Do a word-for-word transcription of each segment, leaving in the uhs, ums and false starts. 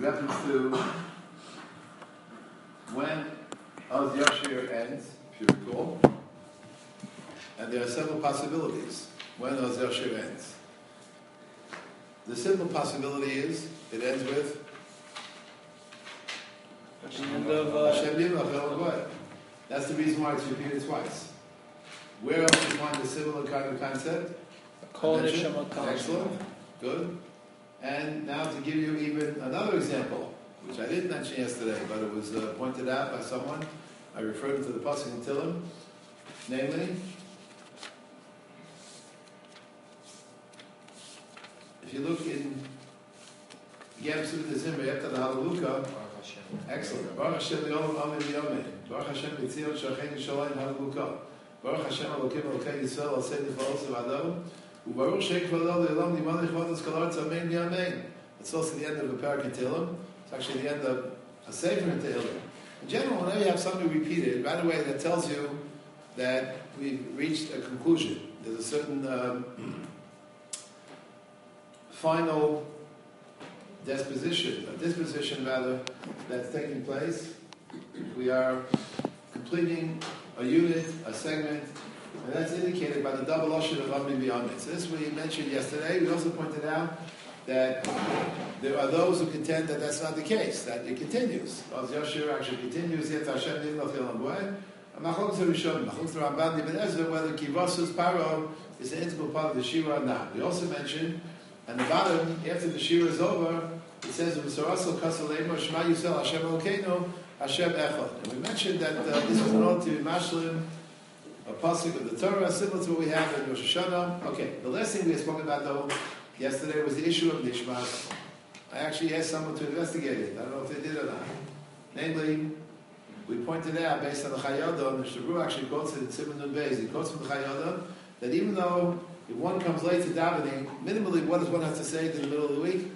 reference to when Oz Yashir ends, if you recall. And there are several possibilities when Oz Yashir ends. The simple possibility is it ends with Hashem Yimlach. That's the reason why it's repeated twice. Where else do you find a similar kind of concept? Excellent. Good. And now to give you even another example, which I didn't mention yesterday, but it was uh, pointed out by someone. I referred to the Pasuk in Tillim, namely, if you look in Yem Suda Zimri after the Hallelujah, excellent. Baruch Hashem Yom Amen Yomeh. Baruch Hashem B'tzion Shachem Yishalayim Hallelujah. Baruch Hashem Elokim Elokei Yisrael Al Seid V'Osav Adom. Ubaruch Sheikvadol Le'Olam Nimalei Chvados Kalartz Amen Yamein. It's also the end of a parak in Tehillim. It's actually the end of a sefer in Tehillim. In general, whenever you have something repeated, right away that tells you that we've reached a conclusion. There's a certain um, final disposition, a disposition rather, that's taking place. We are completing a unit, a segment, and that's indicated by the double lashon of Amri B'Yamid. So this we mentioned yesterday. We also pointed out that there are those who contend that that's not the case, that it continues. Oz Yashir actually continues, yet Hashem Yimlach Yolam Boeh. Machlokes Rishonim, Machlokes Ramban Ibn Ezra, whether Kivasus Paro is an integral part of the Shira or not. We also mentioned, at the bottom, after the Shira is over, it says, V'sorasol kasal leimo Shema Yisrael Hashem Elokeinu Hashem Echad. And we mentioned that uh, this was an order to be mashlim, a pasuk of the Torah, similar to what we have in Rosh Hashanah. Okay, the last thing we had spoken about though yesterday was the issue of Nishmas. I actually asked someone to investigate it. I don't know if they did or not. Namely, we pointed out, based on the Chayadon, the Shabru actually quotes it in Simon Nun Beis. He quotes from the Chayadon that even though if one comes late to davening, minimally, what does one have to say in the middle of the week?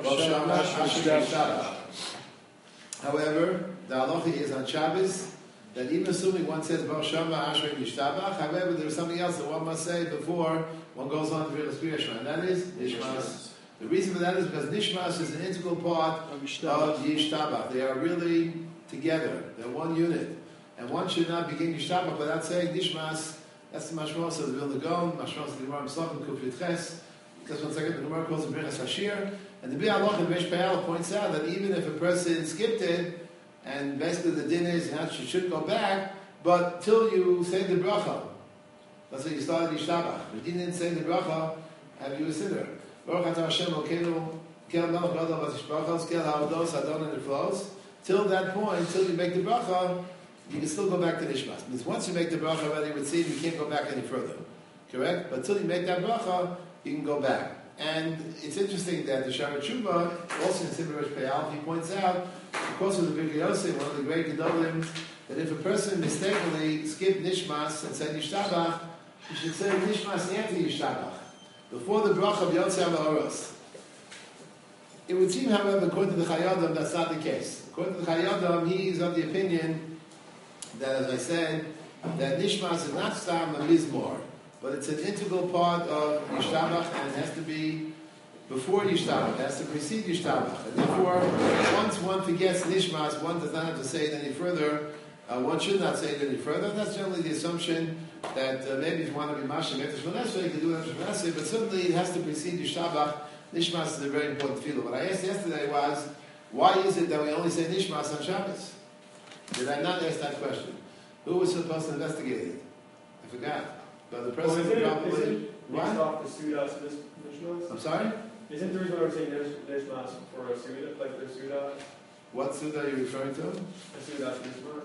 However, the halacha is on Shabbos that even assuming one says Baruch Shama Ashrei Yishtabach, however, there's something else that one must say before one goes on to Birkas Pirashma, and that is Nishmas. The reason for that is because Nishmas is an integral part of Yishtabach. They are really together. They're one unit. And one should not begin Yishtabach without saying Nishmas. That's the mashmos of the Vilna Gaon, mashmos of the Gemara Pesachim, Kuf Ches. Because one second, the Gemara calls it Birkas Hashir. And the Bi Halacha in Reish Payal points out that even if a person skipped it, and basically the din is that you should go back, but till you say the bracha. That's why you started Yishtabach. If you didn't say the bracha, have you a sinner? Baruch atah Hashem Elokeinu, kel melech gadol v'tishbachos, kel ha'ados adon, and it flows. Till that point, till you make the bracha, you can still go back to Nishmas. Because once you make the bracha already with seed, you can't go back any further. Correct? But till you make that bracha, you can go back. And it's interesting that the Shara Tshuva, also in Simon Reish Payal, he points out, of course, with the Birkei Yosef, one of the great Gedolim, that if a person mistakenly skipped Nishmas and said Yishtabach, you should say Nishmas after Yishtabach, before the bracha of Yotzei HaMa'oros. It would seem, however, according to the Chayadam, that's not the case. According to the Chayadam, he is of the opinion that, as I said, that Nishmas is not Stam a Mizmor, but it's an integral part of Yishtabach, and it has to be before Yishtabach, it has to precede Yishtabach. And therefore, once one forgets Nishmas, one does not have to say it any further. Uh, one should not say it any further. And that's generally the assumption that uh, maybe if you want to be Mashim after Shmonesrei, you can do it after Shmonesrei, but certainly it has to precede Yishtabach. Nishmas is a very important field. What I asked yesterday was, why is it that we only say Nishmas on Shabbos? Did I not ask that question? Who was supposed to investigate it? I forgot. But the person well, probably... Is it what? Off the Sudas Nishmas? I'm sorry? Isn't the reason why we're saying Nishmas for a Suda, like the Suda? What Suda are you referring to? The Sudas Nishmas.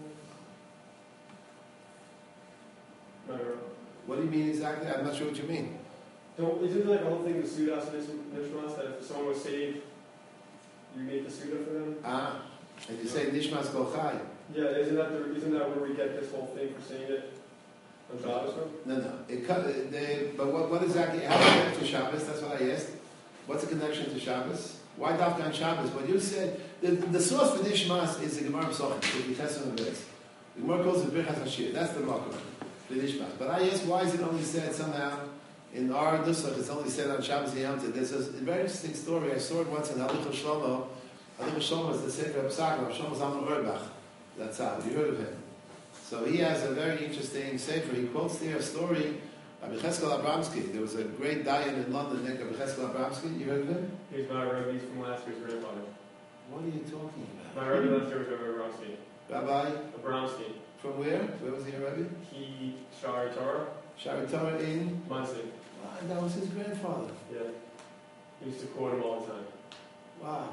No, no, no. What do you mean exactly? I'm not sure what you mean. Don't, isn't there like a whole thing with Sudas Nishmas that if someone was saved, you make the Suda for them? Ah, and you say Nishmas Kol Chai. Yeah, isn't that the, isn't that where we get this whole thing for saying it on Shabbos from? No, no. It, they, but what, what exactly, how do you connect to Shabbos? That's what I asked. What's the connection to Shabbos? Why Dafka on Shabbos? What you said, the, the source for Nishmas is the Gemara Pesachim, the Chesed and Beis. The Gemara calls it Birchas Hashir. That's the Makom for Nishmas. But I asked, why is it only said somehow in our Nusach? It's only said on Shabbos and Yom Tov. There's a very interesting story. I saw it once in Halichos Shlomo. I think Shlomo is the Sefer Psachim, Shlomo Zalman Auerbach. That's how, you heard of him. So he has a very interesting Sefer. He quotes there a story by Becheskel Abramsky. There was a great Dayan in London named Becheskel Abramsky. You heard of him? He's my Rebbe, he's from last year's grandfather. What are you talking about? My Rebbe last year was Rebbe Abramsky. Rabbi? Abramsky. From where? Where was he a Rebbe? He, Shari Torah. Shari Torah in? Muncie. Wow, that was his grandfather. Yeah. He used to quote him all the time. Wow.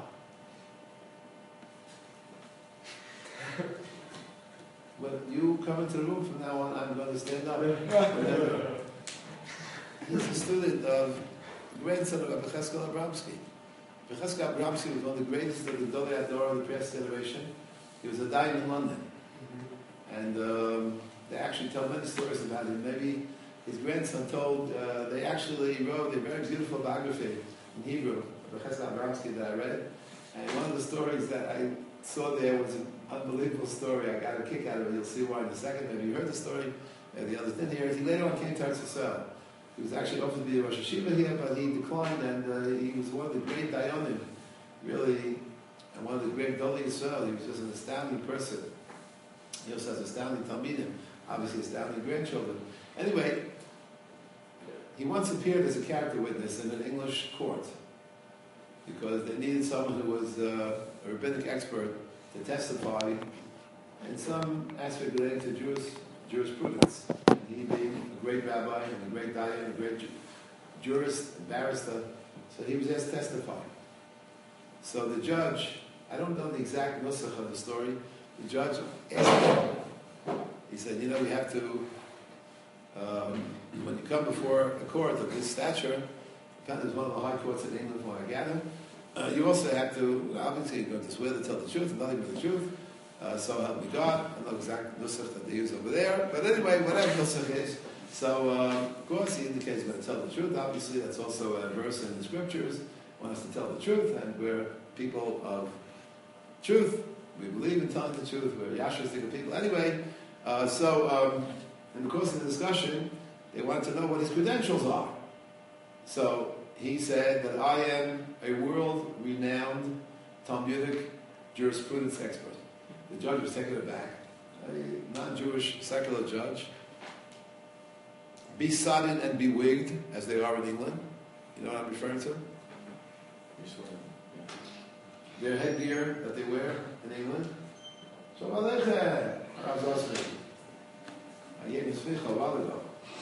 When you come into the room from now on, I'm going to stand up. He's a student of the grandson of Rabbi Cheskel Abramsky. Rabbi Cheskel Abramsky was one of the greatest of the Dolei Hador of the past generation. He was a dayan in London. Mm-hmm. And um, they actually tell many stories about him. Maybe his grandson told, uh, they actually wrote a very beautiful biography in Hebrew, Rabbi Cheskel Abramsky, that I read. And one of the stories that I saw there was an unbelievable story. I got a kick out of it. You'll see why in a second. Maybe you heard the story. Maybe the others didn't hear it. He later on came to Eretz Yisrael. He was actually offered to be a Rosh Hashiva here, but he declined, and uh, he was one of the great Dayanim, really, and one of the great Dolei Yisrael. He was just an astounding person. He also has astounding Talmidim, obviously astounding grandchildren. Anyway, he once appeared as a character witness in an English court because they needed someone who was uh, a rabbinic expert to testify in some aspect related to Jewish jurisprudence. And he being a great rabbi and a great dayan, a great ju- jurist, and barrister, so he was asked to testify. So the judge, I don't know the exact nusach of the story, the judge asked him, he said, you know, we have to, um, when you come before a court of this stature, depends one of the high courts in England, from what I gather, uh, you also have to, obviously, you're going to swear to tell the truth, and nothing but the truth. Uh, so help me God. I don't know exact nusach that they use over there, but anyway, whatever nusach is. So, uh, of course, he indicates he's going to tell the truth. Obviously, that's also a verse in the scriptures. Want us to tell the truth, and we're people of truth. We believe in telling the truth. We're Yashristic people. Anyway, uh, so um, in the course of the discussion, they wanted to know what his credentials are. So he said that I am a world-renowned Talmudic jurisprudence expert. The judge was taken aback. A non-Jewish secular judge. Be sodden and bewigged, as they are in England. You know what I'm referring to? Their headgear that they wear in England. Shalom Aleichem, Rav Zosman. I gave him smicha a while ago.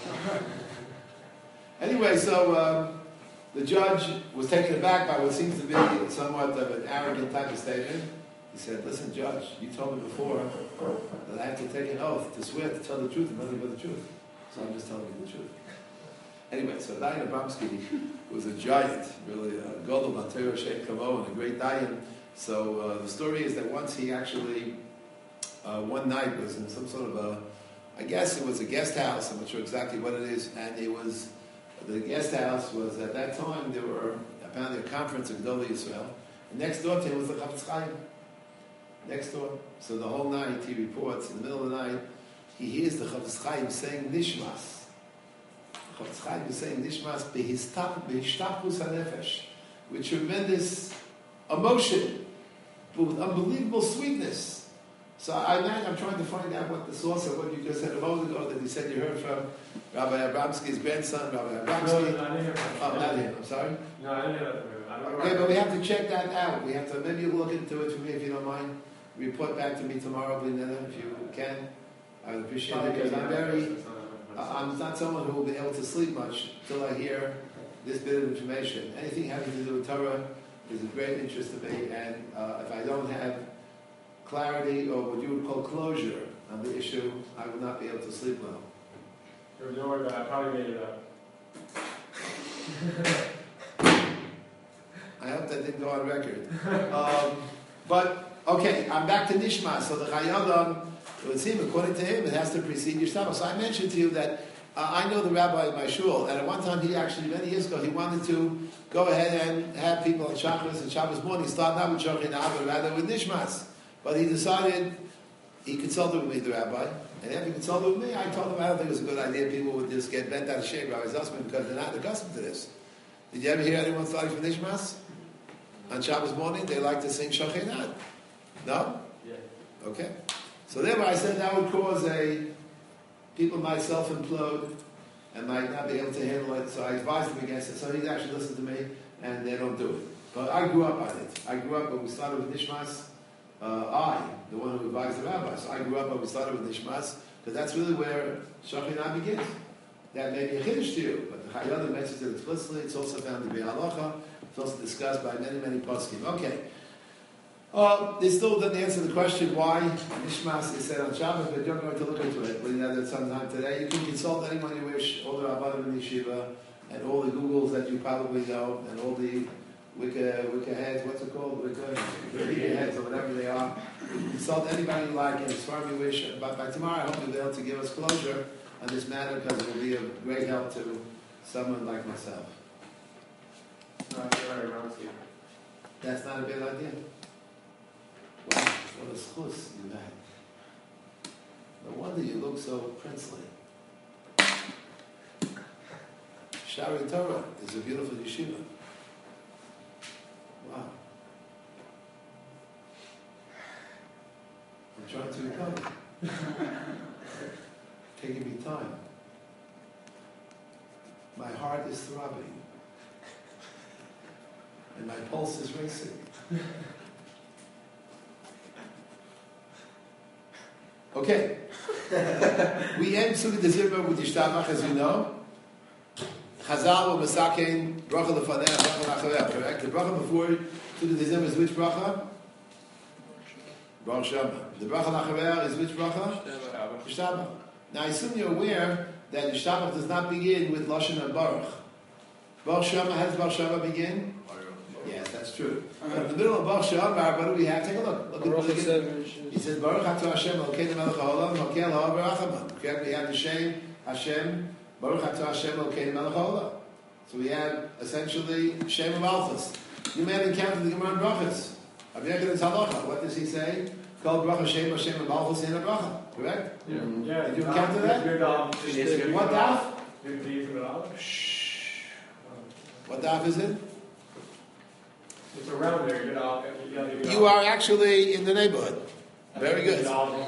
Anyway, so um, the judge was taken aback by what seems to be somewhat of an arrogant type of statement. He said, listen, Judge, you told me before that I have to take an oath to swear to tell the truth and nothing but the truth. So I'm just telling you the truth. Anyway, so Dayan Abramsky was a giant, really, a Gadol B'Torah Shem Kamo, and a great Dayan. So uh, the story is that once he actually, uh, one night was in some sort of a, I guess it was a guest house, I'm not sure exactly what it is, and it was, the guest house was, at that time, there were apparently a conference of Gedolei Yisrael, and next door to him was the Chafetz Chaim. Next door. So the whole night he reports, in the middle of the night, he hears the Chafetz Chaim saying Nishmas. The Chafetz Chaim is saying Nishmas behistachus hanefesh, with tremendous emotion, but with unbelievable sweetness. So I imagine I'm trying to find out what the source of what you just said a moment ago that you said you heard from Rabbi Abramsky's grandson, Rabbi Abramsky. No, no, I didn't hear from Oh, not him, I'm sorry. No, I didn't hear that from him. I don't know. Okay, but we have to check that out. We have to, maybe look into it for me if you don't mind. Report back to me tomorrow, Blinetta, if you can. I would appreciate it because I'm very, uh, I'm not someone who will be able to sleep much until I hear this bit of information. Anything having to do with Torah is of great interest to me, and uh, if I don't have clarity or what you would call closure on the issue, I would not be able to sleep well. Don't worry about it. I probably made it up. I hope that didn't go on record. Um, but, okay, I'm back to Nishma. So the Chayadam, it would seem, according to him, it has to precede Yishtama. So I mentioned to you that uh, I know the rabbi in my shul, and at one time he actually, many years ago, he wanted to go ahead and have people on Shabbos and Shabbos morning start not with Shochin but rather with Nishmas. But he decided, he consulted with me, the rabbi, and after he consulted with me, I told him I don't think it was a good idea. People would just get bent out of shape, Rabbi Zosman, because they're not accustomed to this. Did you ever hear anyone starting from Nishmas? On Shabbos morning, they like to sing Shachinat. No? Yeah. Okay. So therefore I said that would cause a, people might self-implode and might not be able to handle it, so I advised them against it. So he actually listened to me, and they don't do it. But I grew up on it. I grew up when we started with Nishmas. Uh, I, the one who advised the rabbis, I grew up when we started with Nishmas, because that's really where Shachinah begins. That may be a chiddush to you, but the Chayyim mentions it explicitly. It's also found in the Halacha. It's also discussed by many, many poskim. Okay. Uh, they still didn't answer the question why Nishmas is said on Shabbos, but you're going to look into it. We have that sometime today. You can consult anyone you wish, all the Rabbanim in Yeshiva, and all the Googles that you probably know, and all the Wicca, Wicca heads, what's it called? Wicca, Wicca heads, or whatever they are. Consult anybody you like, and as far as you wish. But by tomorrow, I hope you'll be able to give us closure on this matter, because it will be a great help to someone like myself. Uh, That's not a bad idea. Wow, what a schus you had. No wonder you look so princely. Shari Torah is a beautiful yeshiva. Wow. I'm trying to recover. Taking me time. My heart is throbbing. And my pulse is racing. Okay. We end Sukkot Zimra with Yishtabach, as you know. Chazal or Masakin, bracha lefaneh, bracha lachareh. Correct? The bracha before Sukkot Zimra is which bracha? Baruch Shema. The bracha lachareh is which bracha? Yishtabach. Now I assume you're aware that Yishtabach does not begin with Lashon and Baruch. Baruch Shema, how does Baruch Shema begin? Yes, that's true. But in the middle of Baruch Shema, what do we have? Take a look. Look at the beginning. He says, Baruch Atah Hashem, Elokeinu melech haolam, Mokel ha'or v'rachamon. Okay, we have the Shem, Hashem, Baruch Atah Hashem, Elokeinu melech haolam. So we have essentially Shem of Alphas. You may have encountered the Gemara in Brachas. Aviyakad Halacha. What does he say? Called Bracha Shem, Hashem of Alphas in a Bracha. Correct? Yeah. yeah. Did you encounter that? What daf? What daf is it? It's around there. You're not, you're not, you are actually in the neighborhood. Very good. It's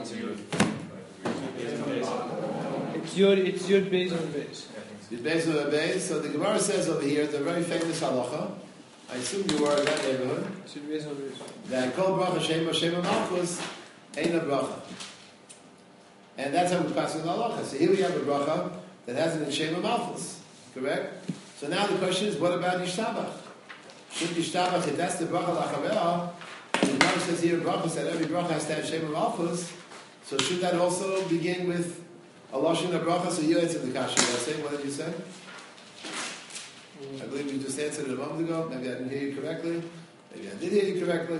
your it's your base on the base. It's based on the base. So the Gemara says over here, the very famous halacha. I assume you are in that neighborhood. It's your base on the base. That kol bracha shema shema malchus ain't a bracha. And that's how we pass in the halacha. So here we have a bracha that has an shema malchus. Correct? So now the question is, what about Yishtabach? Should Yishtabach, if that's the bracha lachaveh, and the Gemara says here, bracha said every bracha has to have shema malchus, so should that also begin with a lashon of bracha? So you answered the kasha. What did you say? I believe you just answered it a moment ago. Maybe I didn't hear you correctly. Maybe I did hear you correctly.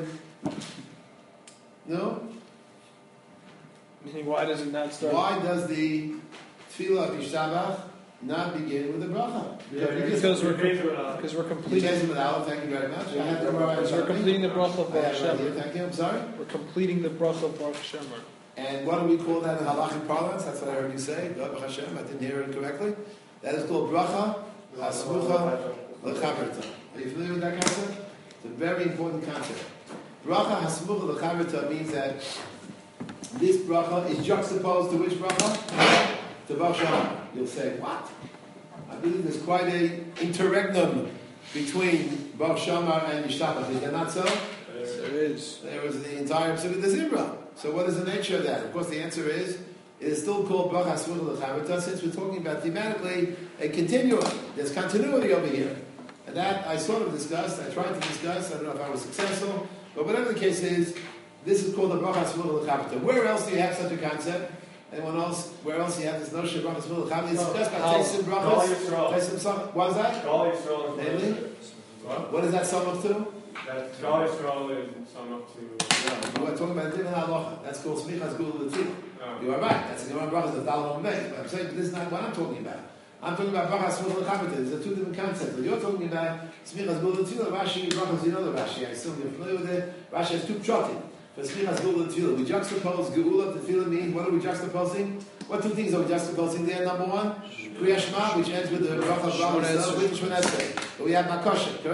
No? Meaning, why does it not start? Why does the tefillah of Yishtabach not begin with the bracha? Yeah, because, because we're because we're completing. Thank you very much. I have the Because we're completing the bracha of Baruch Shema. Thank you. I'm sorry. We're completing the bracha of Baruch Shema. And what do we call that in halachic parlance? That's what I heard you say. Baruch Hashem. I didn't hear it correctly. That is called bracha hasmucha lechaverta. Are you familiar with that concept? It's a very important concept. Bracha hasmucha lechaverta means that this bracha is juxtaposed to which bracha? To Baruch Shema. You'll say, what? I believe there's quite a interregnum between Baruch Shema and Yishtabach. Is that not so? There is. There was the entire Sukkot Zimra. So what is the nature of that? Of course, the answer is, it is still called Bracha Hasmucha L'Chaverta, since we're talking about thematically a continuum. There's continuity over here. And that I sort of discussed, I tried to discuss, I don't know if I was successful, but whatever the case is, this is called the Bracha Hasmucha L'Chaverta. Where else do you have such a concept? Anyone else? Where else do you have this notion of Bracha Hasmucha L'Chaverta? It's discussed by Teisim Brachas. Teisim Sach. What is that? Namely? What is that sum up to? That Gal Yisrael is sum up to. Yeah, you are talking about a different halacha. That's called Smichas Gul L'Tzil. You are right. That's the Gemara Brachas of Dalal Mei. But I'm saying this is not what I'm talking about. I'm talking about Bracha Hasmucha L'Chaverta. These are two different concepts. You're talking about Smichas Gul L'Tzil. Rashi Brachas, you know the Rashi. I assume you're familiar with it. Rashi has two pshatim. For Smichas Gul L'Tzil, we juxtapose Geula. Tefillah means what are we juxtaposing? What two things are we juxtaposing there? Number one, Kriya Shema, which ends with the Bracha of Brachas, which Shmoneh Esrei. But we have Makosha, correct?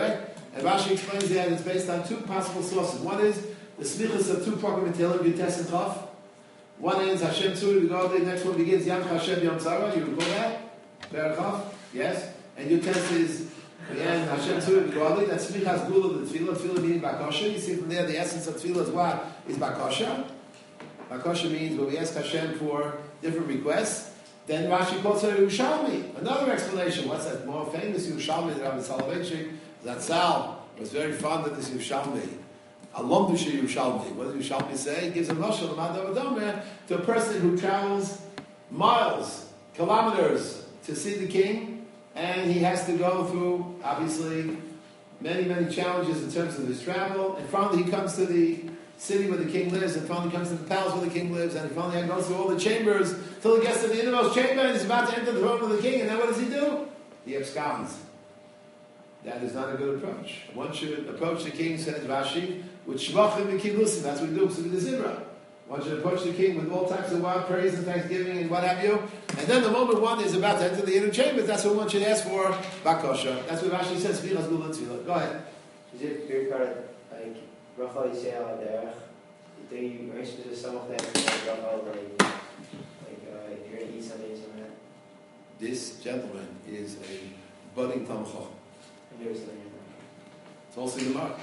And Rashi explains that it's based on two possible sources. One is the smichas of two prokim Tehillim, Yutes and Chaf. One ends Hashem Tzuri, the next one begins Yam Hashem Yom Tzara. You recall that? Berachaf? Yes. And Yutes is the end Hashem Tzuri, the that's smichas gula the tefillah. Tefillah meaning bakosha. You see from there the essence of tefillah is what is bakosha. Bakosha means when we ask Hashem for different requests. Then Rashi calls her Yerushalmi. Another explanation. What's that more famous Yerushalmi that Rabbi Soloveitchik Zatzal was very fond of this Yerushalmi. Alom Dusha Yerushalmi. What does Yerushalmi say? He gives a mashal to a person who travels miles, kilometers to see the king, and he has to go through obviously many, many challenges in terms of his travel. And finally, he comes to the city where the king lives, and finally comes to the palace where the king lives, and he finally goes through all the chambers till he gets to the innermost chamber, and he's about to enter the throne of the king, and then what does he do? He absconds. That is not a good approach. One should approach the king, says Rashi, with shvachim and kibusim. That's what we do with the zibra. One should approach the king with all types of wild praise and thanksgiving and what have you. And then the moment one is about to enter the inner chambers, that's what one should ask for, bakosha. That's what Rashi says, Vilas Gula Tzila. Go ahead. Is it very correct, like, Rachel Yisrael Aderech, do you are supposed to some of them, like, Rachel, like, like uh, if you're going to eat something, something like that? This gentleman is a budding Talmud Chacham. I've never seen it. It's also in the mark.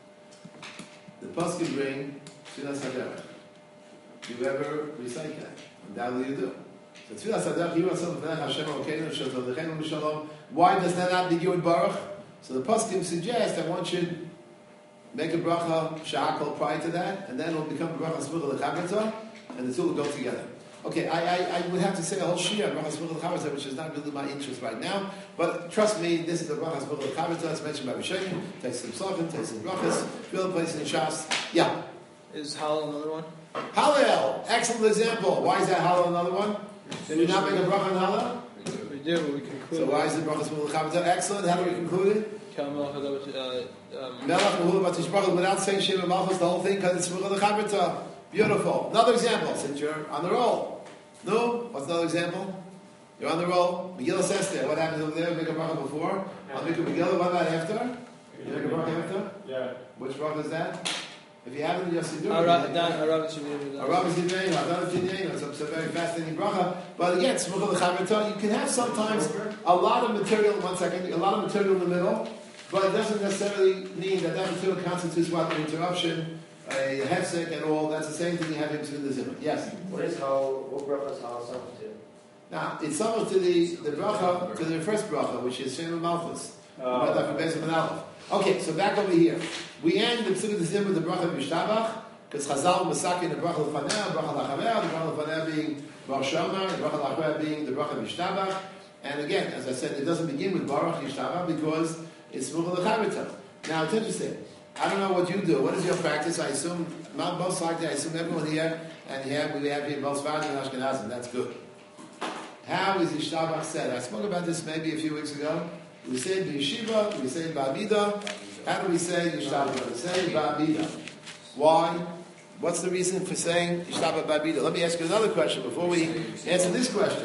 The Paskin bring Tfilas Haderech. Do you ever recite that? Undoubtedly you do. So Tfilas Haderech, Yiras V'nech Hashem Elokeinu Shel Tavdechenu B'Shalom. Why does that not begin with Baruch? So the Paskin suggests that one should make a bracha sha'akol prior to that, and then it will become a bracha smucha l'chabetza, and the two will go together. Okay, I, I, I would have to say a whole shir bracha smucha l'chabetza, which is not really my interest right now, but trust me, this is the bracha smucha l'chabetza. It's mentioned by Rishonim, takes some psachim, takes some brachas, feel the place in Shas. Yeah. Is Hallel another one? Hallel, excellent example. Why is that Hallel another one? Did we not make a bracha on Hallel? We do, but we conclude. So why is the bracha smucha l'chabetza excellent? How do we conclude it? Melach Mehula Batishbrach without saying Shema Malchus, the whole thing, because it's Mehula Chabrita. Beautiful. Another example, since you're on the roll. No? What's another example? You're on the roll. Megillah Esther. What happens over there? Make a bracha before. I'll make a Megillah. What about after? You make a bracha after? Yeah. Which bracha is that? If you haven't, just do it. Arav is Yidayim. Arav is Yidayim. Arav is Yidayim. It's a very fascinating bracha. But again, it's Mehula Chabrita. You can have sometimes a lot of material, one second, a lot of material in the middle. But it doesn't necessarily mean that that material constitutes what an interruption, a hefsek, and all. That's the same thing you have into the zimmer. Yes. What is how? What bracha is how something to? Now it's something to the the bracha to the first bracha, which is Shema Malchus. Oh. Okay, so back over here, we end the psuk of the zimmer with the bracha Mishtabach, because Chazal Masakin the bracha L'Faneh, bracha L'Chaveh, the bracha L'Faneh being Bar Shama, the bracha L'Chaveh being the bracha Mishtabach. And again, as I said, it doesn't begin with Baruch Yishtabach because it's Smucha L'Chavita. Now, it's interesting. I don't know what you do. What is your practice? I assume, not most likely, I assume everyone here, and here we have here both Sfardim and Ashkenazim. That's good. How is Yishtabach said? I spoke about this maybe a few weeks ago. We say it B'Yeshiva, we say it Ba'amida. How do we say Yishtabach? We say it Ba'amida. Why? What's the reason for saying Yishtabach Ba'amida? Let me ask you another question before we answer this question.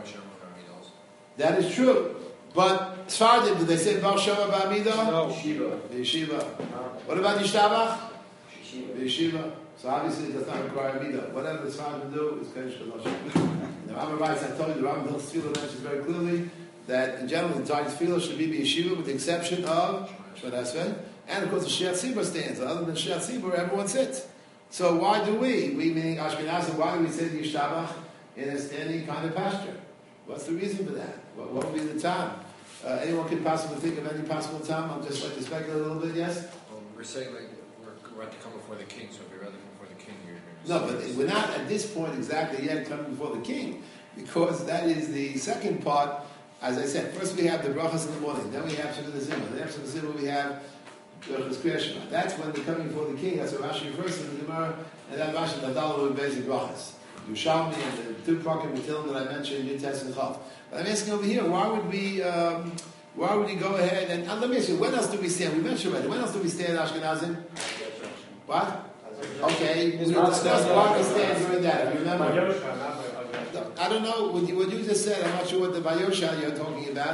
That is true. But Sfardim, did they say Bar Shama Ba'amida? No. Yeshiva. Yeshiva. What about Yishtabach? Yeshiva. Yeshiva. So obviously it does not require Amida. Whatever the Sfardim do is Kodesh Kadosh. The Rambam writes, I told you, the Rambam Hill's Tefillah mentions very clearly that in general the entire Tefillah should be Yeshiva with the exception of Shemad Esrei. And of course the Shiat Tzibur stands. Other than Shiat Tzibur, everyone sits. So why do we, we meaning Ashkenazim, why do we say the Yishtabach in a standing kind of posture? What's the reason for that? What, what would be the time? Uh, anyone can possibly think of any possible time? I'll just like to speculate a little bit, yes? Well, we're saying like we're, we're to come before the king, so if you're rather before the king, you're No, but we're not at this point exactly yet coming before the king, because that is the second part. As I said, first we have the brachas in the morning, then we have Shabbat Zimah, then after the Zimah we have Berachos Kriya Shema. That's when we're coming before the king. That's what Rashi refers to in the Gemara, and that Rashi Nadal with basic brachas. Yushalmi and the two prokim Matilim that I mentioned, Yutes and Chav. But I'm asking over here, why would we, um, why would we go ahead and, and let me ask you, when else do we stand? We mentioned already. When else do we stand Ashkenazim? What? Okay, we discussed why we stand during that. If you remember? I don't know what you, what you just said. I'm not sure what the Vayosha you're talking about.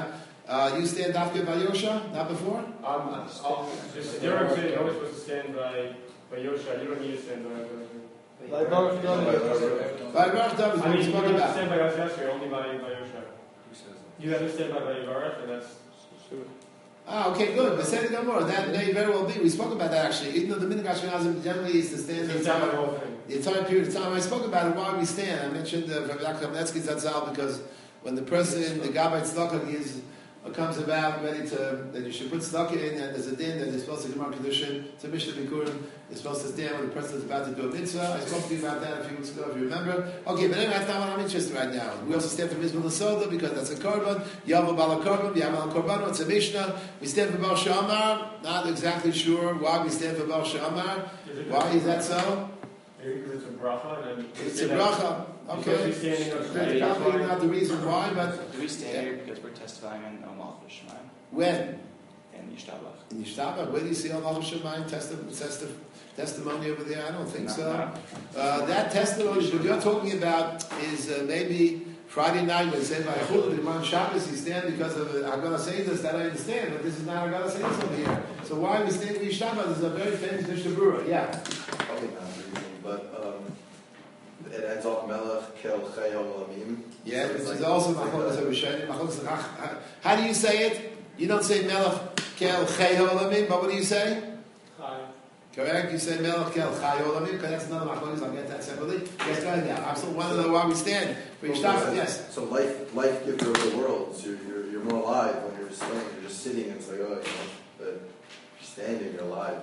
Uh, you stand after Vayosha, not before? Um, I'll just, you're saying you're only supposed to stand by, by Yosha. You don't need to stand by Yosha. Like Baruch David. By Baruch David is I what mean, we you spoke don't have to about. stand by Yosha, only by, by Yosha. Who says that? You have to stand by by Yivarach, and that's... Ah, okay, good. But say it no more. That may very well be. We spoke about that actually. Even though the minhag Ashkenazim generally is to stand the It's stand by the entire, whole thing. the entire period of time. I spoke about it why we stand. I mentioned uh, Rabbi Yaakov Kamnetsky Zatzal because when the person, the Gabbai Tzedakah gives or comes about ready to that you should put tzedakah in, and there's a din that you're supposed to Gemara Kedushin, it's a Mishnah Bikurim, you're supposed to stand when the person is about to do a mitzvah. I spoke to you about that a few weeks ago, if you remember. Okay, but anyway, that's not what I'm interested in right now. We also stand for Mizmah L'Soda because that's a korban. Yavam Bala Korban, Yavam Korban, it's a Mishnah. We stand for Baal Shamar. Not exactly sure why we stand for Baal Shamar. Why is that so? Maybe because it's a bracha, and... It's a bracha. Okay. That's probably not the reason why, but... Do we stand here because we're testifying on Al Malchus Shemaim When? and Yishtabach? In Yishtabach, where do you see Al Malchus Shemayim testi- testimony over there? I don't think No, so. no. Uh, that testimony that you're talking about is uh, maybe Friday night when say by Chul, the Imam Shabbos, you stand because of uh, Haggadah Seidas, that I understand, but this is not Haggadah Seidas over here. So why we stand in Yishtabach? This is a very famous Mishnah Berurah. Yeah. Probably not the reason, but um, it ends off Melech Kel Chayol Lamim. Yeah, So this it's is like- also like Machlokes a- Rishonim. Machlokes Rach- How do you say it? You don't say Melech Kel Chai Olamim, but what do you say? Chai. Correct? You say Melech Kel Chai Olamim, because that's another Machlokes. I'll get that separately. Yes, go ahead now. I still want to know why we stand for Yishtabach. Yes. So life, life giver of the world. So you're, you're, you're more alive when you're standing. You're just sitting. It's like, oh, you know, but you're standing, you're alive.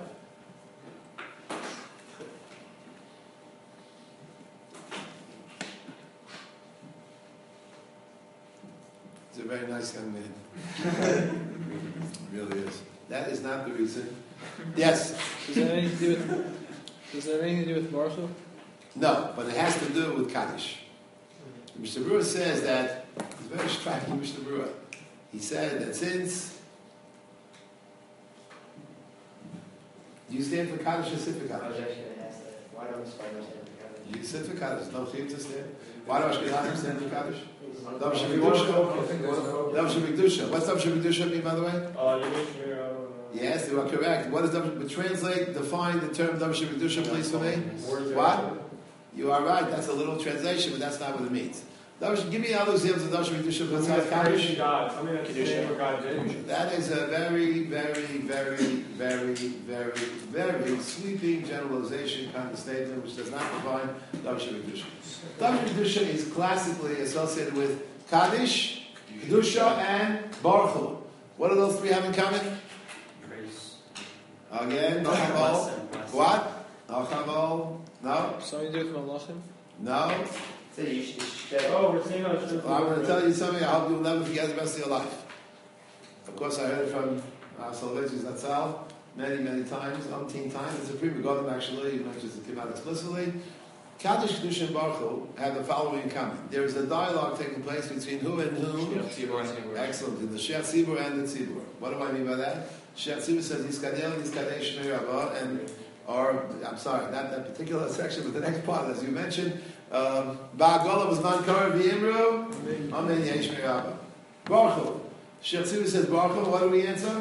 He's a very nice young man. Really is. That is not the reason. Yes. Does that have anything to do with? Does that have anything to do with Marshall? No, but it has to do with Kaddish. Mishnah Berurah says that, it's very striking, Mishnah Berurah. He said that since, do you stand for Kaddish or sit for I was Kaddish? actually going to ask that. Why don't Spiders stand together? You sit for Kaddish, no chiyuv to stand. Why do Ashkenazim stand for Kaddish? Dav If you want to Shemikdusha. focus, if you want to focus. Dav Shemikdusha. What's Dav Shemikdusha mean, by the way? Uh, you make sure, uh, Yes, you are correct. What is Dav? But translate, define the term Dav Shemikdusha, please, for me. What? You are right. That's a little translation, but that's not what it means. Dav, give me other examples of Dav Shemikdusha Something besides that's praising Kaddish. God, something that's saying what God did. That is a very, very, very, very, very, very sweeping generalization kind of statement, which does not define Dav Shemikdusha. Dav Shemikdusha is classically associated with Kaddish, Kedusha, and Baruch Hu. What do those three have in common? Grace. Again, no Chaval. What? No Chaval. No? Something to do with Malachim? No? So you should, you should Oh, we're seeing on the Well, I'm going to tell you something I hope you'll never forget the rest of your life. Of course, I heard it from uh, Soloveitchik Zatzal many, many times, umpteen times. It's a pre Begodim actually, even though it just came out explicitly. Kaddish, Kedusha, and Baruch Hu have the following in common. There is a dialogue taking place between who and who? Excellent. In the Sheikh Tzibur and the Tzibur. What do I mean by that? Sheikh Tzibur says, Yiskadel, Yiskadeh, Shmei Rabbah, and, or, I'm sorry, not that particular section, but the next part, as you mentioned, Ba'agola was man kar v'imru, Amen, Yesh Shmei Rabbah. Baruch Hu. Sheikh Tzibur says, Baruch Hu, what do we answer?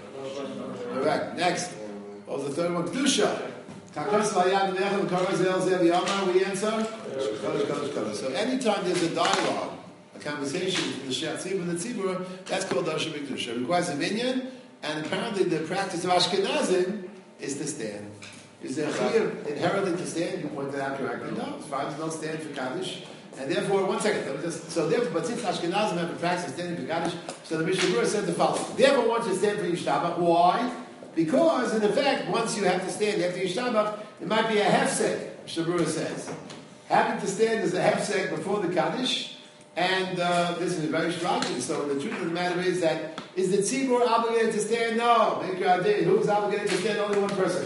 Correct. Next. What was the third one? Kedusha. Kakos v'ayad v'echel kar zel zel yamar, we answer? Kodesh, Kodesh, Kodesh. So anytime there's a dialogue, a conversation between the Sheikh Tzibur and the Tzibur, that's called Dav Shemikdusha. It requires a minyan, and apparently the practice of Ashkenazim is to stand. Is there chiyuv inherently to stand? You pointed out correctly. No, Sfardim don't stand for Kaddish. And therefore, one second, let me just, so therefore, but since Ashkenazim have a practice of standing for Kaddish, so the Mishnah Berurah said the following. Therefore, once you stand for Yishtabach, why? Because, in effect, once you have to stand after Yishtabach, it might be a hefsek, Mishnah Berurah says. Having to stand is a hefsek before the Kaddish, and uh, this is very striking. So the truth of the matter is that, is the Tzibur obligated to stand? No. Make your idea. Who's obligated to stand? Only one person.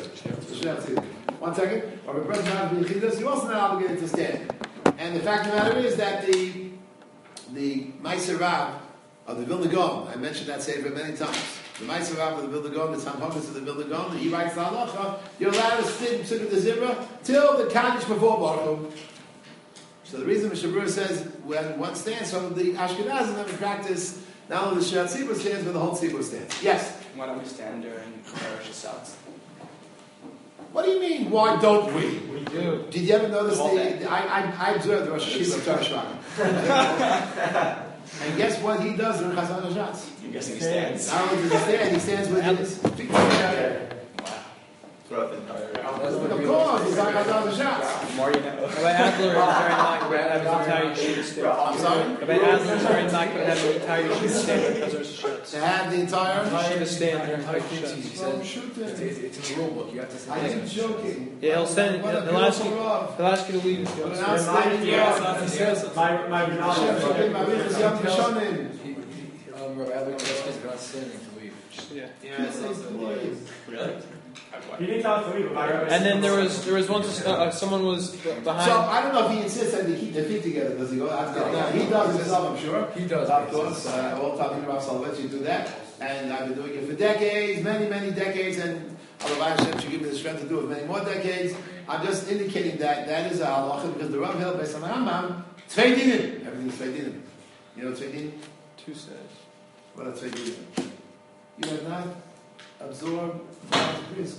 One second. Or a person not being chidus, you're also not obligated to stand. And the fact of the matter is that the the Meiser Rab of the Vilna Gaon, I mentioned that sefer many times. The Meiser Rab of the Vilna Gaon, the Tanhagos of the Vilna Gaon, he writes the halacha. You're allowed to sit, sit with the Zimra till the Kaddish before Baruch Hu. So the reason Mishnah Berurah says when one stands, so the Ashkenazim have a practice Now the Shirat Tzibur stands, but the whole Tzibur stands. Yes? Why don't we stand during Rosh Hashanah? What do you mean, why don't we? We do. Did you ever notice The whole the, thing. I, I, I observed the Rosh Hashiva of Torah and guess what he does during Chazan Hashatz? I'm guessing he stands. Not only does he stand, he stands with his feet together. Wow. Throw up the entire. Of course, he's like Chazan Hashatz. The more you know. Rabbi Adler is very like to have his entire yeshiva stand. I'm sorry? Rabbi Adler is very like to have the entire yeshiva stand because there's shots. To have the entire Yeshiva stand during I Rosh think he Hashanah. Well, said, shoot it's, it. it's in the rule book, you have to I say ain't joking. Yeah, he'll send. What a He'll ask you. beautiful Rav. He'll ask you to leave if you What an want. outstanding Rav. My, my Hashem knowledge. Shabbat Ma'arichas Yom Kishonim. He, he, um, Rabbi Adler tells us not standing to leave. Yeah. Really? He didn't tell us to leave, but my rabbi And then there was there was once uh, uh, someone was b- behind. So I don't know if he insists that they keep their feet together. Does he go out there? No, he does it himself, I'm sure. He does. Of course, uh, all talking about Soloveitchik do that, and I've been doing it for decades, many, many decades, and Allah Hashem should give me the strength to do it many more decades. I'm just indicating that that is a halacha because the Rav held based on the Rambam, tvei dinim. Everything's tvei dinim. You know what tvei dinim? Two says. What are tvei dinim? You have not absorbed God's risk.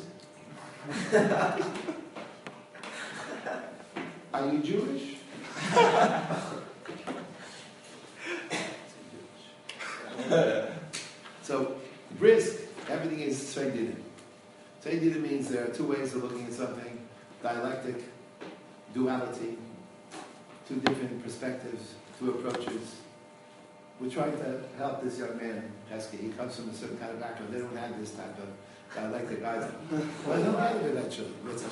Are you Jewish? So, brisk, everything is tvei dinim. Tvei dinim means there are two ways of looking at something: dialectic, duality, two different perspectives, two approaches. We're trying to help this young man, Pesky. He comes from a certain kind of background. They don't have this type of dialectic either. But he'll have it eventually.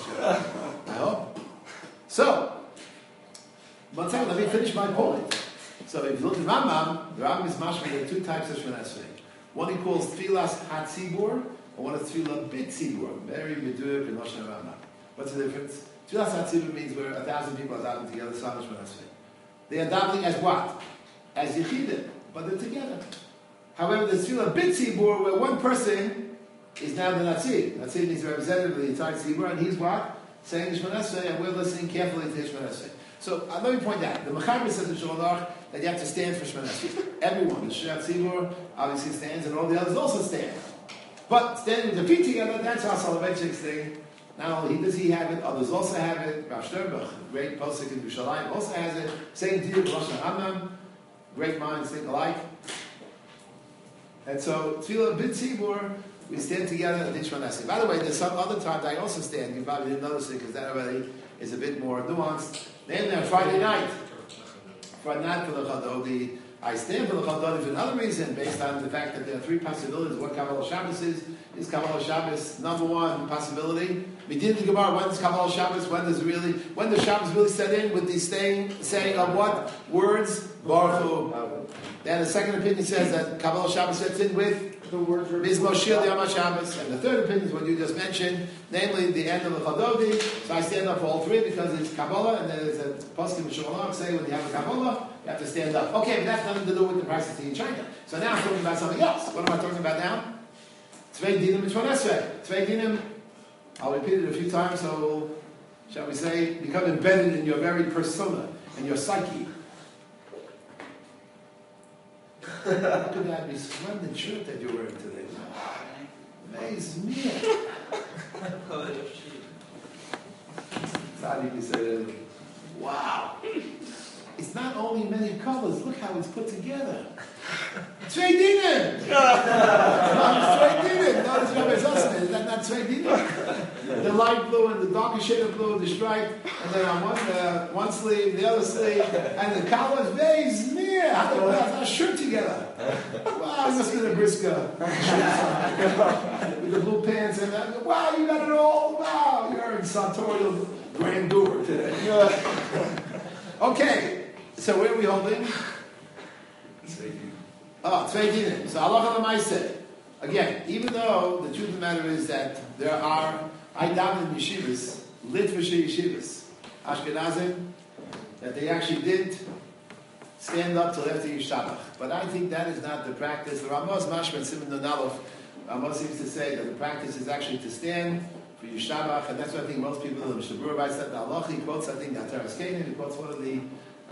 I hope. So, one second, let me finish my point. So if you look at Rambam, the Rambam is mashma, there are two types of Shemon Esrei. One he calls Tfilas HaTzibur, or one is Tfilah Bit Tzibur, very Meduyuk and Lashon Rambam. What's the difference? Tfilas HaTzibur means where a thousand people are davening together, so Shemon Esrei. They are davening as what? As Yechidim, but they're together. However, there's Tfilah Bit Tzibur, where one person is now the Natzir. Natzir means the representative of the entire Tzibur, and he's what? Saying Shemon Esrei, and we're listening carefully to Shemon Esrei. So uh, let me point out, the Mechaber says in Shulchan Aruch that you have to stand for Shemon Esrei. Everyone, the Shirat Tzibur obviously stands, and all the others also stand. But standing with the feet together, that's our Soloveitchik's thing. Not only does he have it, others also have it. Rav Sternbach, great posek in Yerushalayim, also has it. Same deal with Lashon Rambam. Great minds think alike. And so, Tfilah Bit Tzibur, we stand together at Shemon Esrei. By the way, there's some other times I also stand. You probably didn't notice it because that already is a bit more nuanced. Then there, Friday night, Friday night for the Chadod, the I stand for the Chadod for another reason, based on the fact that there are three possibilities. What Kabbalah Shabbos is, is Kabbalah Shabbos number one possibility. We did the Gemara, when does Kabbalah Shabbos, when does really, when does Shabbos really set in with the saying, saying of what? Words? Baruch Hu. Then the second opinion says that Kabbalah Shabbos sets in with the words are Mizmor Shir Yom Shabbos, and the third opinion is what you just mentioned, namely the end of the Chadodi. So I stand up for all three because it's Kabbalah, and there's a poskim in Shulchan Aruch say when you have a Kabbalah, you have to stand up. Okay, but that's nothing to do with the practice in China. So now I'm talking about something else. What am I talking about now? Tvei dinim and Shemon Esrei. Tvei dinim, I'll repeat it a few times, so we'll, shall we say, become embedded in your very persona, and your psyche. Look at that resplendent shirt that you're wearing today. Amazing me. Tzaddik, you said, wow. It's not only many colors, look how it's put together. Tvei dinim! Tvei dinim! Notice Rabbi Zosman, is that not Tvei dinim? The light blue and the darker shade of blue, the stripe, and then on one, uh, one sleeve, the other sleeve, and the collar, very near. How do that shirt together? Wow, you must have been a brisker. With the blue pants and that. Wow, you got it all. Wow, you're in sartorial grandeur today. Okay. So where are we holding? Oh, Tvei dinim. So halacha l'maaseh. Again, even though the truth of the matter is that there are, I daven in yeshivas, Litvish yeshivas, Ashkenazim, that they actually did stand up till after Yishtabach. But I think that is not the practice. The Ramaz Mashman Simon Nonalov, Ramaz seems to say that the practice is actually to stand for Yishtabach, and that's what I think most people do. Mishnah Berurah said the halacha, he quotes, I think, the Ataras Kanan, he quotes one of the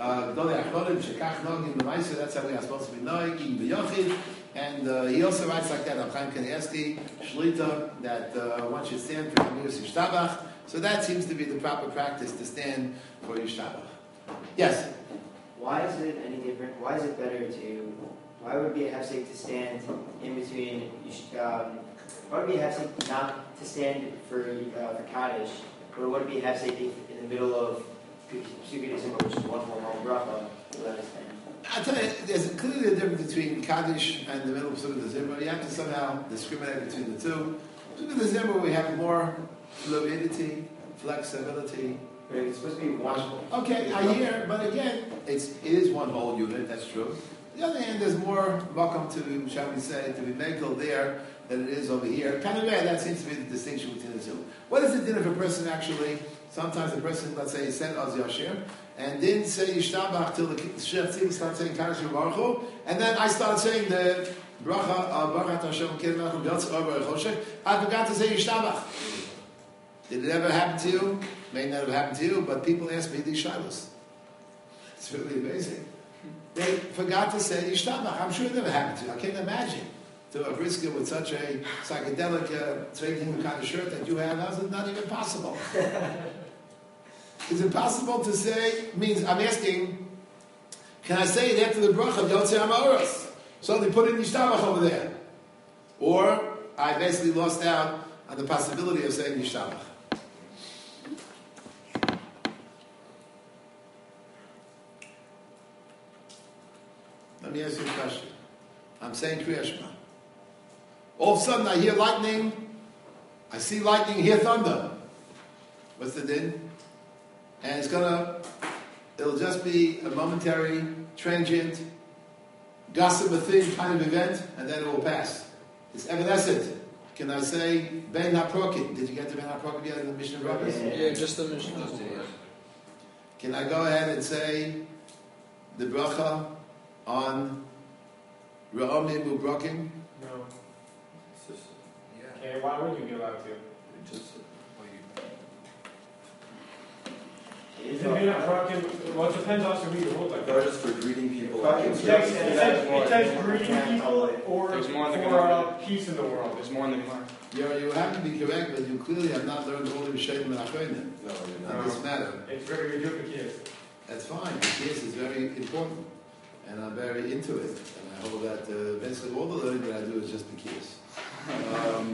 Uh, Gdolei Achronim, Shekach Nogim B'Maisa, that's how we are supposed to be knowing, even B'Yochid. And uh, he also writes like that, Rab Chaim Kanievsky, Shlita, that uh, one should stand for Amiris Yishtabach. So that seems to be the proper practice, to stand for Yishtabach. Yes? Why is it any different? Why is it better to, why would it be a hefsek to stand in between, um, why would it be a hefsek not to stand for, uh, for Kaddish, or would it be a hefsek in the middle of Sukkot, which is one whole long bracha, to let us stand? I'll tell you, there's clearly a difference between Kaddish and the middle of Sukkot Zimra. You have to somehow discriminate between the two. Sukkot Zimra, we have more fluidity, flexibility. But it's supposed to be one. Okay, I hear, but again, it's, it is one whole unit, that's true. On the other hand, there's more welcome to, shall we say, to be megal there than it is over here. Kind of bad, that seems to be the distinction between the two. What is the din if a person actually, sometimes a person, let's say, he said Az Yashir, and didn't say Yishtabach till the Shech Tzibah started saying Kaddish Baruch Hu, and then I started saying the Bracha, Baruch Hashem, Kid Melech, Yotz Or Baruch Hoshech, I forgot to say Yishtabach. Did it ever happen to you? May not have happened to you, but people ask me these shilas. It's really amazing. They forgot to say Yishtabach. I'm sure it never happened to you. I can't imagine to a brisker with such a psychedelic uh, trading kind of shirt that you have. That's not even possible. It's impossible to say, means I'm asking, can I say it after the bracha of Yotzei HaMa'oros? So they put in Yishtabach over there. Or I basically lost out on the possibility of saying Yishtabach. Let me ask you a question. I'm saying Kriya Shema. All of a sudden I hear lightning, I see lightning, hear thunder. What's the din? And it's gonna, it'll just be a momentary, transient, gossip a thing kind of event, and then it will pass. It's evanescent. Can I say Ben HaProkim? Did you get to Ben HaProkim yet in the Mishnah Rabbis? Yeah, just the Mishnah. Can I go ahead and say the bracha on Ra'amim U'Brokim? No. It's just, Yeah. Okay, why would you be allowed to? it just, Well, you, Is it being a Prakim? Well, it depends also who you hold like. or just for greeting people. Fucking It It's takes, just- it takes, it takes greeting people or There's more in the for Gemara. uh, peace in the world. There's more in the Gemara. You're, you have to be correct, but you clearly have not learned all the Rishonim and Achronim No, you're on not. this matter. It's very ridiculous. That's fine. The case is very important, and I'm very into it. And I hope that uh, basically all the learning that I do is just the case. Um,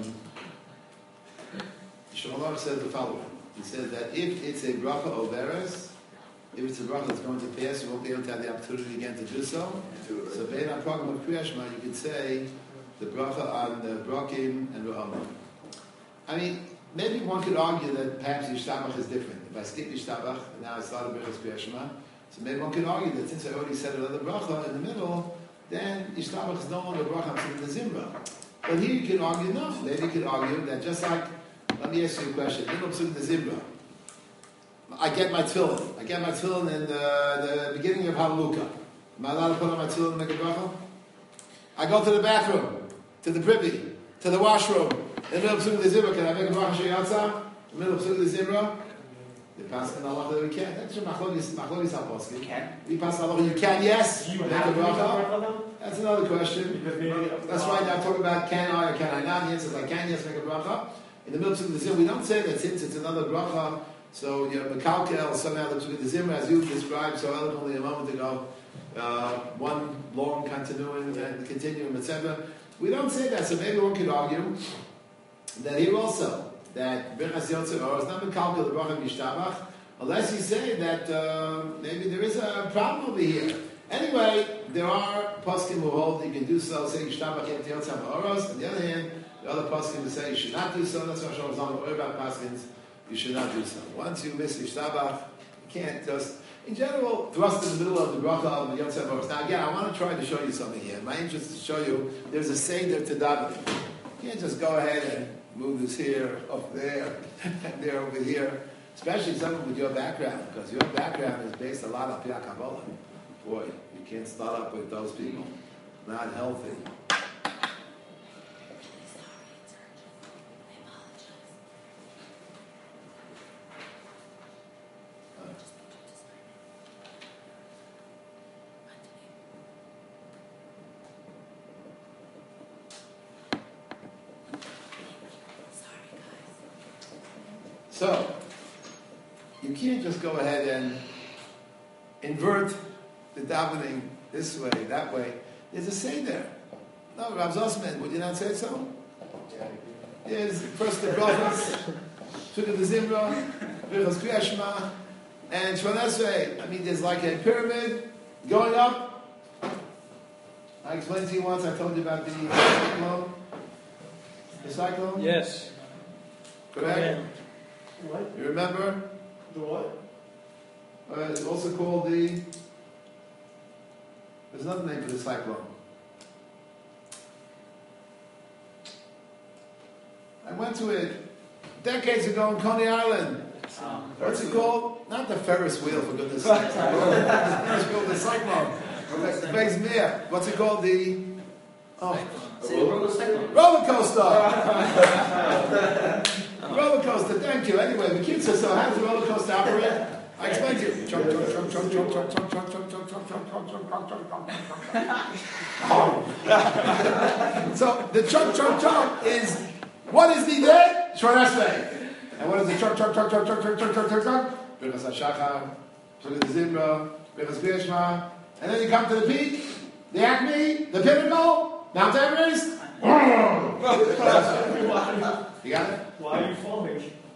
Shmuel says the following. He says that if it's a bracha overes, if it's a bracha that's going to pass, you won't be able to have the opportunity again to do so. Do it, So, right? bein ha-program of Kriya Shema, you could say the bracha on the brokim and Ra'amim. I mean, maybe one could argue that perhaps Yishtabach is different. If I skip Yishtabach, and now I started Birchas Kriya Shema, so maybe one could argue that since I already said another bracha in the middle, then Yishtabach is no longer a bracha, I'm saying the Zimra. But here you can argue, no, maybe you could argue that just like, let me ask you a question, middle of the Zimra, I get my tefillin. I get my tefillin in the, the beginning of Hanukkah. Am I allowed to put on my tefillin and make a bracha? I go to the bathroom, to the privy, to the washroom. In the middle of Pesukah the Zimra, can I make a bracha sheyatza? In the middle of Pesukah the Zimra? The pasuk in Allah that we can. That's your machlokes machlokes haposkim. You can. We pass Allah, you can, yes. Do you Make have a to make a bracha. bracha though? That's another question. Because maybe That's right. Now talking about can I or can I not. The answer is I can. Yes, make a bracha. In the middle of the Zimra, we don't say that since it's another bracha. So you're mekalkel somehow the Zimra, as you described so eloquently a moment ago, uh, one long continuum and continuum, et cetera. We don't say that. So maybe one could argue that here also that Birchas Yotzei Or is not mekalkel the bracha Yishtabach, unless you say that uh, maybe there is a problem over here. Anyway, there are poskim who hold that you can do so, say Yishtabach after Yotzei Ha'oros. On the other hand, the other poskim who say you should not do so. That's why Shalom Zalman about poskins. You should not do so. Once you miss Yishtabach, you can't just, in general, thrust in the middle of the bracha of the Yotzei Ha'oros. Now again, I want to try to show you something here. My interest is to show you there's a seder to davening. You can't just go ahead and move this here, up there, and there, over here. Especially someone with your background, because your background is based a lot on Piyah Kabbalah. Boy, you can't start up with those people. Not healthy. So, you can't just go ahead and invert the davening this way, that way. There's a say there. No, Rav Zosman, would you not say so? There's first the prophets, Sukkot the Zimra, Birchas Kriya Shema, and Shemona Esrei. I mean, there's like a pyramid going up. I explained to you once, I told you about the cyclone. The cyclone? Yes. Correct? Yeah. What? You remember? The what? Uh, it's also called the... There's another name for the cyclone. I went to it decades ago in Coney Island. Um, What's it called? Not the Ferris wheel, for goodness sake. It's called the cyclone. Vegas Mir. What's it called? The... Oh. Roller coaster! Roller coaster, thank you. Anyway, the kid says, so how does the roller coaster operate? I explained to you. Chunk, chunk, chunk, chunk, chunk, chunk, chunk, chunk, chunk, chunk, chunk, chunk, chunk, chunk, chunk, chunk. So the chunk, chunk, chunk is, what is the there? Shemona Esrei. And what is the chunk, chunk, chunk, chunk, chunk, chunk, chunk, chunk, chunk, chunk? Birchas HaShachar, Sukkot the Zimra, Birchas Kriya Shema. And then you come to the peak, the acme, the pinnacle, Mount Everest. You got it? Why are you falling?